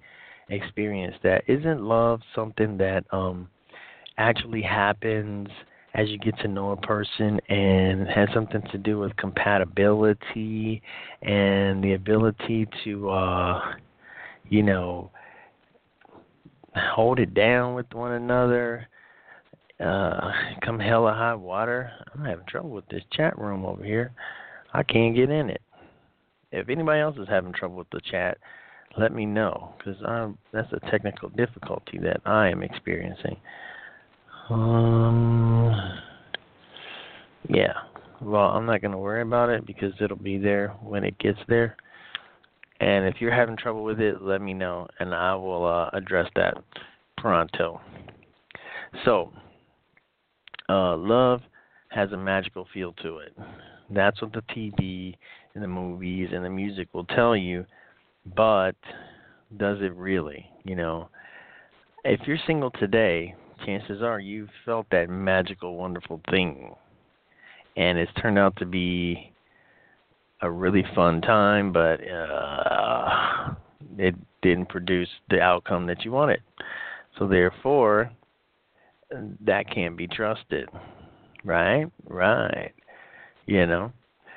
experience that. Isn't love something that um actually happens as you get to know a person and has something to do with compatibility and the ability to, uh, you know, hold it down with one another, uh, come hell or high water? I'm having trouble with this chat room over here. I can't get in it. If anybody else is having trouble with the chat, let me know, because that's a technical difficulty that I am experiencing. Um, yeah. Well, I'm not going to worry about it because it'll be there when it gets there. And if you're having trouble with it, let me know, and I will uh, address that pronto. So, uh, love has a magical feel to it. That's what the T V and the movies and the music will tell you, but does it really? You know, if you're single today, chances are you've felt that magical, wonderful thing, and it's turned out to be a really fun time, but uh, it didn't produce the outcome that you wanted. So therefore, that can't be trusted, right? Right. You know,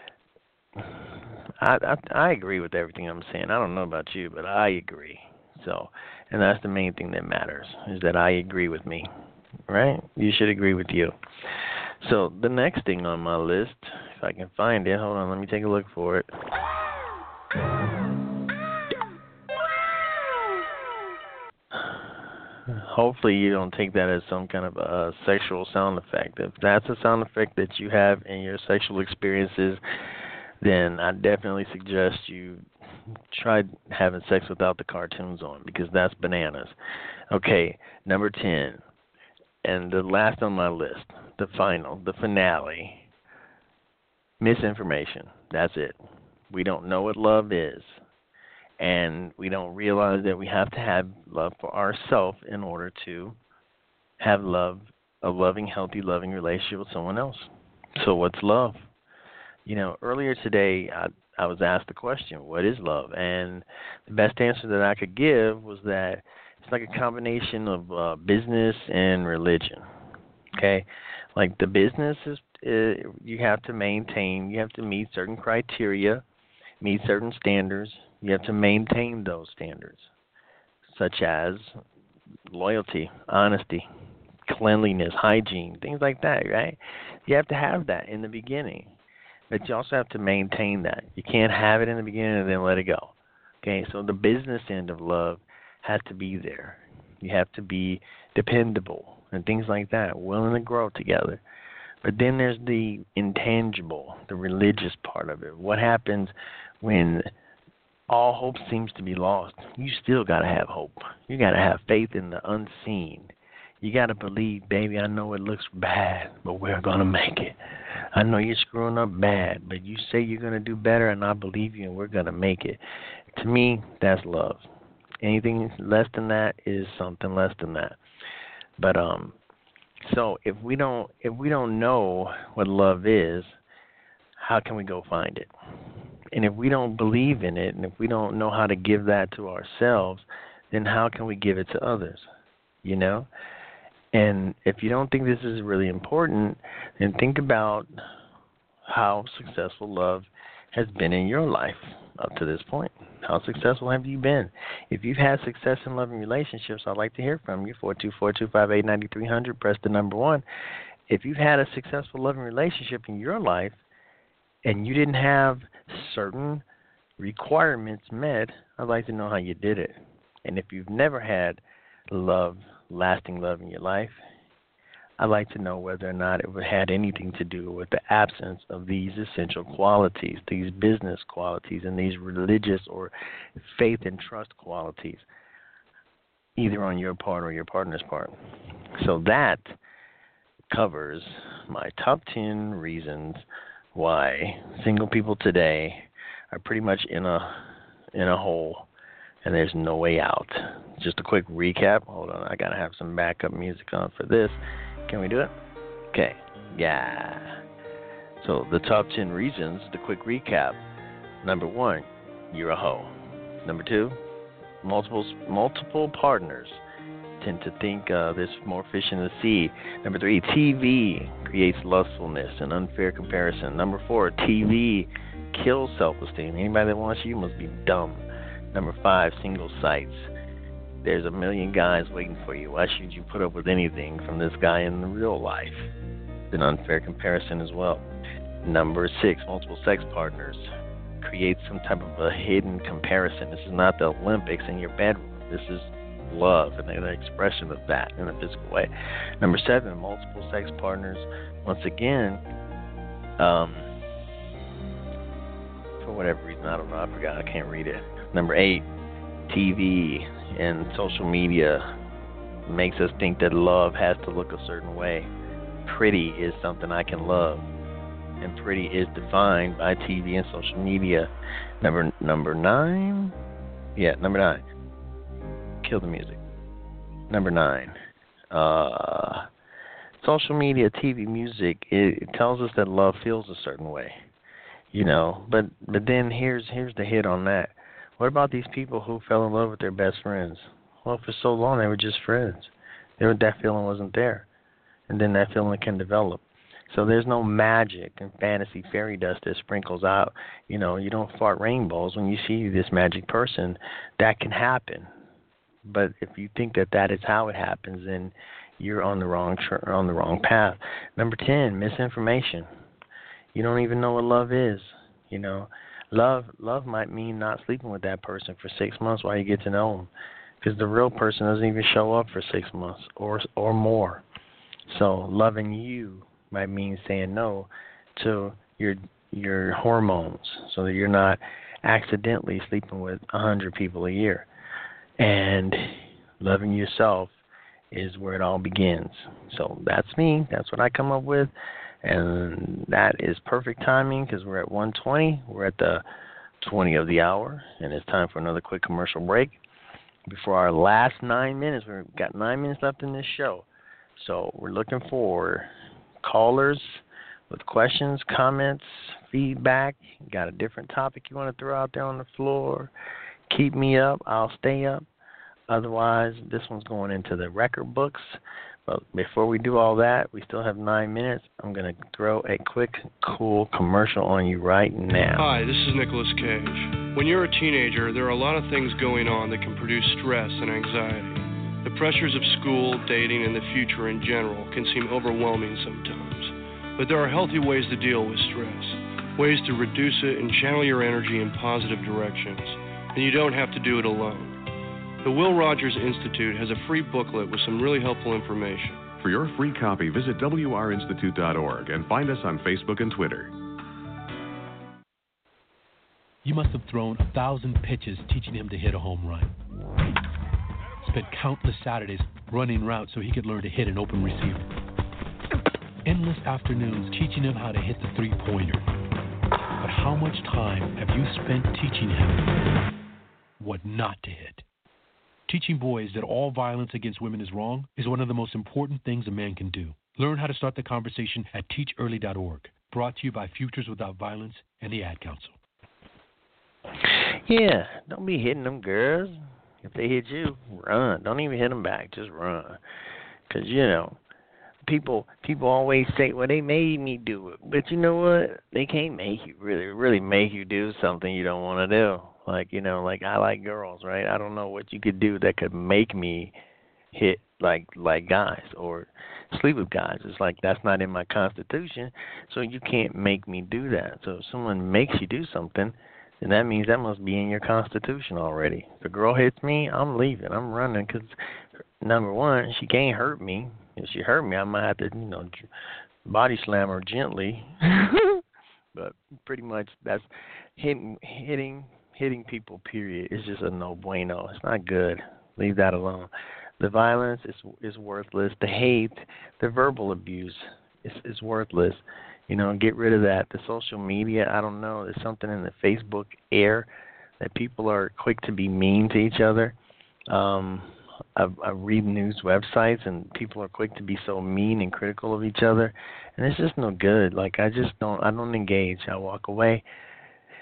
I, I I agree with everything I'm saying. I don't know about you, but I agree. So, and that's the main thing that matters, is that I agree with me, right? You should agree with you. So the next thing on my list, if I can find it, hold on, let me take a look for it. Hopefully you don't take that as some kind of a sexual sound effect. If that's a sound effect that you have in your sexual experiences, then I definitely suggest you try having sex without the cartoons on, because that's bananas. Okay, number ten, and the last on my list, the final, the finale, misinformation. That's it. We don't know what love is, and we don't realize that we have to have love for ourselves in order to have love, a loving, healthy, loving relationship with someone else. So what's love? You know, earlier today, I, I was asked the question, what is love? And the best answer that I could give was that it's like a combination of uh, business and religion, okay? Like the business is, uh, you have to maintain, you have to meet certain criteria, meet certain standards. You have to maintain those standards, such as loyalty, honesty, cleanliness, hygiene, things like that, right? You have to have that in the beginning. But you also have to maintain that. You can't have it in the beginning and then let it go. Okay, so the business end of love has to be there. You have to be dependable and things like that, willing to grow together. But then there's the intangible, the religious part of it. What happens when all hope seems to be lost? You still got to have hope. You got to have faith in the unseen. You got to believe, baby, I know it looks bad, but we're going to make it. I know you're screwing up bad, but you say you're going to do better, and I believe you, and we're going to make it. To me, that's love. Anything less than that is something less than that. But um, so if we don't if we don't know what love is, how can we go find it? And if we don't believe in it, and if we don't know how to give that to ourselves, then how can we give it to others? You know? And if you don't think this is really important, then think about how successful love has been in your life up to this point. How successful have you been? If you've had success in loving relationships, I'd like to hear from you. four two four, two five eight, nine three zero zero. Press the number one. If you've had a successful loving relationship in your life and you didn't have certain requirements met, I'd like to know how you did it. And if you've never had love, lasting love in your life, I'd like to know whether or not it had anything to do with the absence of these essential qualities, these business qualities, and these religious or faith and trust qualities, either on your part or your partner's part. So that covers my top ten reasons why single people today are pretty much in a in a hole, and there's no way out. Just a quick recap. Hold on, I gotta have some backup music on for this. Can we do it? Okay. Yeah. So the top ten reasons, the quick recap. Number one, you're a hoe. Number two, multiple multiple partners tend to think uh, there's more fish in the sea. Number three, T V creates lustfulness and unfair comparison. Number four, T V kills self-esteem. Anybody that wants you must be dumb. Number five, single sites. There's a million guys waiting for you. Why should you put up with anything from this guy in the real life? It's an unfair comparison as well. Number six, multiple sex partners. Create some type of a hidden comparison. This is not the Olympics in your bedroom. This is love and an expression of that in a physical way. Number seven, multiple sex partners. Once again, um, for whatever reason, I don't know, I forgot, I can't read it. Number eight, T V and social media makes us think that love has to look a certain way. Pretty is something I can love, and pretty is defined by T V and social media. Number number nine, yeah, number nine. Kill the music. Number nine. Uh, social media, T V, music, it, it tells us that love feels a certain way. You know, but but then here's here's the hit on that. What about these people who fell in love with their best friends? Well, for so long they were just friends. They were, that feeling wasn't there. And then that feeling can develop. So there's no magic and fantasy fairy dust that sprinkles out. You know, you don't fart rainbows when you see this magic person. That can happen. But if you think that that is how it happens, then you're on the wrong tr- on the wrong path. Number ten, misinformation. You don't even know what love is. You know, love love might mean not sleeping with that person for six months while you get to know them, because the real person doesn't even show up for six months or or more. So loving you might mean saying no to your your hormones, so that you're not accidentally sleeping with a hundred people a year. And loving yourself is where it all begins. So that's me. That's what I come up with. And that is perfect timing because we're at one twenty. We're at the twenty of the hour, and it's time for another quick commercial break. Before our last nine minutes, we've got nine minutes left in this show. So we're looking for callers with questions, comments, feedback. You got a different topic you want to throw out there on the floor? Keep me up. I'll stay up. Otherwise, this one's going into the record books. But before we do all that, we still have nine minutes. I'm going to throw a quick, cool commercial on you right now. Hi, this is Nicolas Cage. When you're a teenager, there are a lot of things going on that can produce stress and anxiety. The pressures of school, dating, and the future in general can seem overwhelming sometimes. But there are healthy ways to deal with stress, ways to reduce it and channel your energy in positive directions. And you don't have to do it alone. The Will Rogers Institute has a free booklet with some really helpful information. For your free copy, visit W R institute dot org and find us on Facebook and Twitter. You must have thrown a thousand pitches teaching him to hit a home run. Spent countless Saturdays running routes so he could learn to hit an open receiver. Endless afternoons teaching him how to hit the three-pointer. But how much time have you spent teaching him what not to hit? Teaching boys that all violence against women is wrong is one of the most important things a man can do. Learn how to start the conversation at teach early dot org. Brought to you by Futures Without Violence and the Ad Council. Yeah, don't be hitting them girls. If they hit you, run. Don't even hit them back. Just run. Because, you know, people people always say, well, they made me do it. But you know what? They can't make you really, really make you do something you don't want to do. Like, you know, like I like girls, right? I don't know what you could do that could make me hit like like guys or sleep with guys. It's like that's not in my constitution, so you can't make me do that. So if someone makes you do something, then that means that must be in your constitution already. If a girl hits me, I'm leaving. I'm running because, number one, she can't hurt me. If she hurt me, I might have to, you know, body slam her gently. But pretty much that's hitting hitting. Hitting people, period, is just a no bueno. It's not good. Leave that alone. The violence is is worthless. The hate, the verbal abuse is, is worthless. You know, get rid of that. The social media, I don't know, there's something in the Facebook air that people are quick to be mean to each other. Um, I, I read news websites, and people are quick to be so mean and critical of each other, and it's just no good. Like, I just don't, I don't engage. I walk away.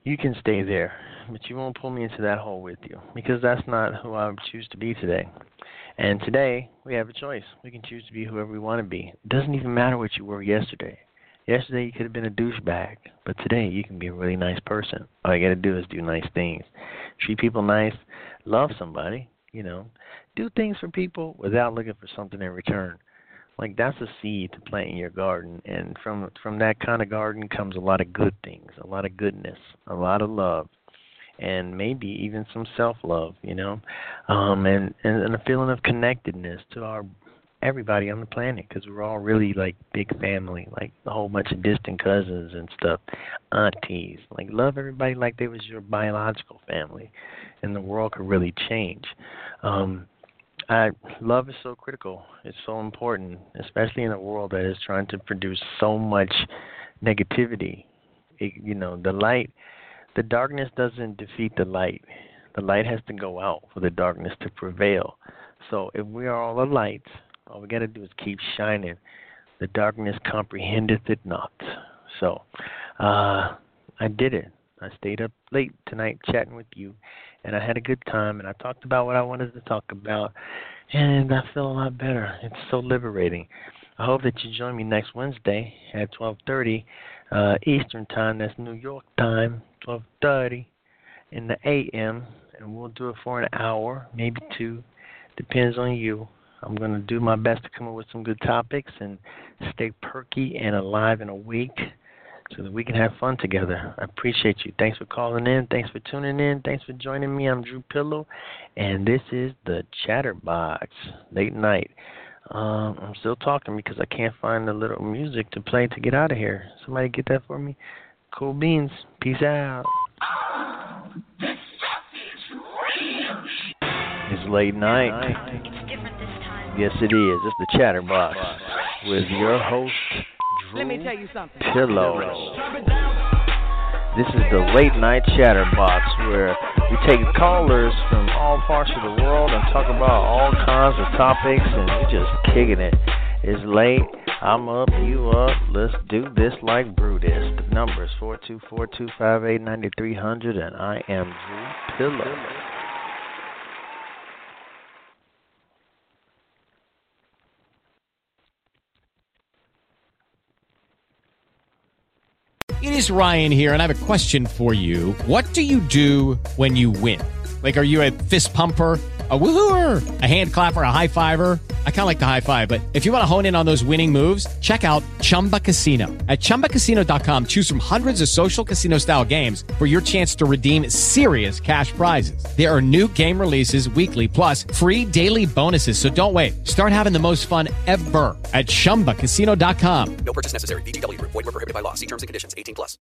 you can stay there, but you won't pull me into that hole with you, because that's not who I choose to be today. And today, we have a choice. We can choose to be whoever we want to be. It doesn't even matter what you were yesterday. Yesterday, you could have been a douchebag, but today, you can be a really nice person. All you got to do is do nice things. Treat people nice. Love somebody, you know. Do things for people without looking for something in return. Like, that's a seed to plant in your garden, and from from that kind of garden comes a lot of good things, a lot of goodness, a lot of love, and maybe even some self-love, you know, um, and, and, and a feeling of connectedness to our everybody on the planet, because we're all really, like, big family, like a whole bunch of distant cousins and stuff, aunties. Like, love everybody like they was your biological family, and the world could really change. Um, I, love is so critical. It's so important, especially in a world that is trying to produce so much negativity. It, you know, the light, the darkness doesn't defeat the light. The light has to go out for the darkness to prevail. So if we are all the lights, all we got to do is keep shining. The darkness comprehendeth it not. So uh, I did it. I stayed up late tonight chatting with you, and I had a good time, and I talked about what I wanted to talk about, and I feel a lot better. It's so liberating. I hope that you join me next Wednesday at twelve thirty uh, Eastern Time. That's New York time, twelve thirty in the A M, and we'll do it for an hour, maybe two. Depends on you. I'm going to do my best to come up with some good topics and stay perky and alive and awake, so that we can have fun together. I appreciate you. Thanks for calling in. Thanks for tuning in. Thanks for joining me. I'm Drew Pillow, and this is the Chatterbox Late Night. Um, I'm still talking because I can't find the little music to play to get out of here. Somebody get that for me? Cool beans. Peace out. It's late night. It's different this time. Yes, it is. It's the Chatterbox with your host, Let me tell you something. Pillow. This is the Late Night Chatterbox, where we take callers from all parts of the world and talk about all kinds of topics, and we're just kicking it. It's late. I'm up. You up. Let's do this like Brutus. The number is four two four, two five eight, nine three zero zero, and I am Drew Pillow. It is Ryan here, and I have a question for you. What do you do when you win? Like, are you a fist pumper, a woohooer, a hand clapper, a high fiver? I kind of like the high five, but if you want to hone in on those winning moves, check out Chumba Casino. At Chumba Casino dot com, choose from hundreds of social casino-style games for your chance to redeem serious cash prizes. There are new game releases weekly, plus free daily bonuses, so don't wait. Start having the most fun ever at Chumba Casino dot com. No purchase necessary. V G W. Void where prohibited by law. See terms and conditions. eighteen plus.